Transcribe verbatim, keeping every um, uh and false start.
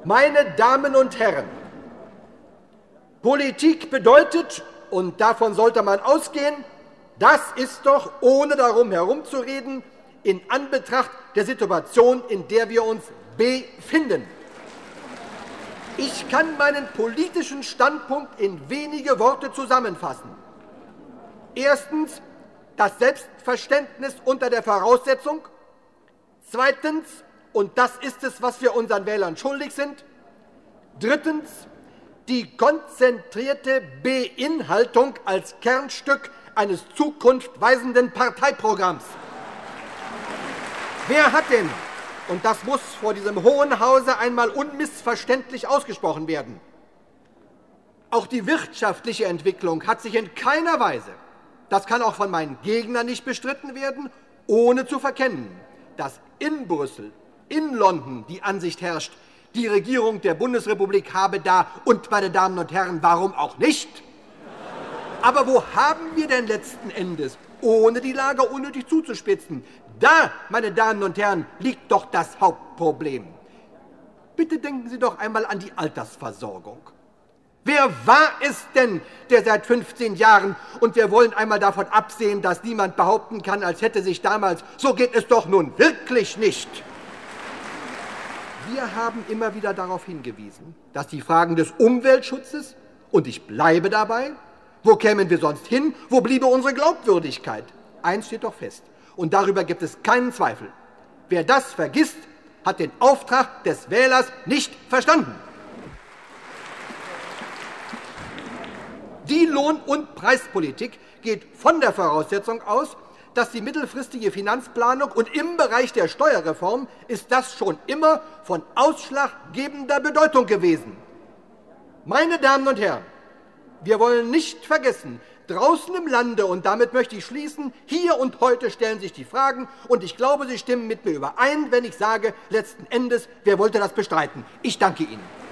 Meine Damen und Herren, Politik bedeutet, und davon sollte man ausgehen, das ist doch, ohne darum herumzureden, in Anbetracht der Situation, in der wir uns befinden. Ich kann meinen politischen Standpunkt in wenige Worte zusammenfassen. Erstens, das Selbstverständnis unter der Voraussetzung. Zweitens, und das ist es, was wir unseren Wählern schuldig sind. Drittens, die konzentrierte Beinhaltung als Kernstück eines zukunftsweisenden Parteiprogramms. Wer hat denn, und das muss vor diesem Hohen Hause einmal unmissverständlich ausgesprochen werden, auch die wirtschaftliche Entwicklung hat sich in keiner Weise, das kann auch von meinen Gegnern nicht bestritten werden, ohne zu verkennen, dass in Brüssel, in London die Ansicht herrscht, die Regierung der Bundesrepublik habe da, und meine Damen und Herren, warum auch nicht? Aber wo haben wir denn letzten Endes, ohne die Lage unnötig zuzuspitzen, da, meine Damen und Herren, liegt doch das Hauptproblem. Bitte denken Sie doch einmal an die Altersversorgung. Wer war es denn, der seit fünfzehn Jahren, und wir wollen einmal davon absehen, dass niemand behaupten kann, als hätte sich damals, so geht es doch nun wirklich nicht. Wir haben immer wieder darauf hingewiesen, dass die Fragen des Umweltschutzes, und ich bleibe dabei, wo kämen wir sonst hin, wo bliebe unsere Glaubwürdigkeit? Eins steht doch fest, und darüber gibt es keinen Zweifel. Wer das vergisst, hat den Auftrag des Wählers nicht verstanden. Die Lohn- und Preispolitik geht von der Voraussetzung aus, dass die mittelfristige Finanzplanung, und im Bereich der Steuerreform ist das schon immer von ausschlaggebender Bedeutung gewesen. Meine Damen und Herren, wir wollen nicht vergessen, draußen im Lande, und damit möchte ich schließen, hier und heute stellen sich die Fragen, und ich glaube, Sie stimmen mit mir überein, wenn ich sage, letzten Endes, wer wollte das bestreiten? Ich danke Ihnen.